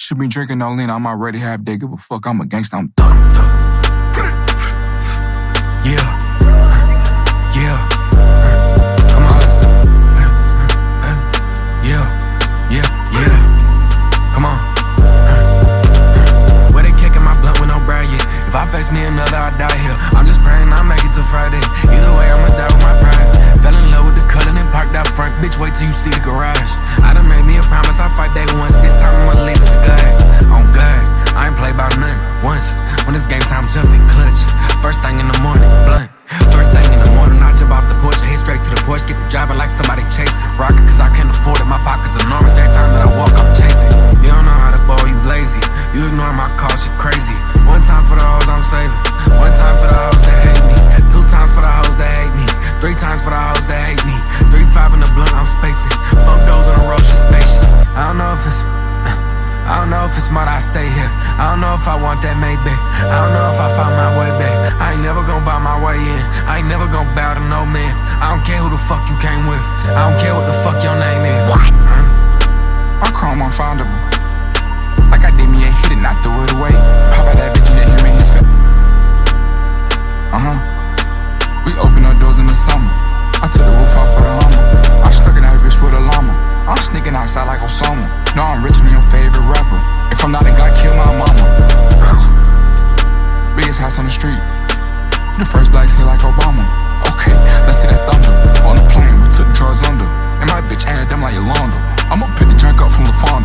Should be drinking no lean, I'm already half dead. Give a fuck, I'm a gangsta, I'm thug. Yeah. Yeah. Come on. Yeah. Yeah. Yeah. Come on. Where they kicking my blunt with no brand, yeah. If I face me another, I die here. I'm just praying I make it till Friday. Either way, I'ma die with my pride. Fell in love with the color and parked out front. Bitch, wait till you see the garage. I done made me a promise, I'll fight back once. This time I'ma leave it to God. On God, I ain't played about nothing once. When it's game time, jumping clutch. First thing in the morning, blunt. First thing in the morning, I jump off the porch. I hit straight to the porch, get the driver like somebody chasing. Rocket, cause I can't afford it, my pocket's enormous. Every time that I walk, I'm chafing. You don't know how to ball, you lazy. You ignore my call, shit crazy. One time for the hoes, I'm saving. One time for the hoes that hate me. 2 times for the hoes that hate me. 3 times for the hoes that hate me. 3, 5 in the blunt, I'm spacing. 4 doors on the road, she's spacious. I don't know if it's smart I stay here. I don't know if I want that Maybach. I don't know if I found my way back. I ain't never gon' buy my way in. I ain't never gon' bow to no man. I don't care who the fuck you came with. I don't care what the fuck your name is. What? My chrome unfindable. Like I did me a hit and I threw it away. Pop out that bitch and let him in his face. We opened our doors in the summer. I took the roof off for the Hummer. I stuck in that bitch with a llama. I'm sneaking outside like Osama. No, I'm richer than your favorite rapper. If I'm not a guy, kill my mama. Biggest house on the street. The first blacks hit like Obama. Okay, let's see that thunder. On the plane, we took drugs under. And my bitch added them like Yolanda. I'ma pick the drink up from LaFonda.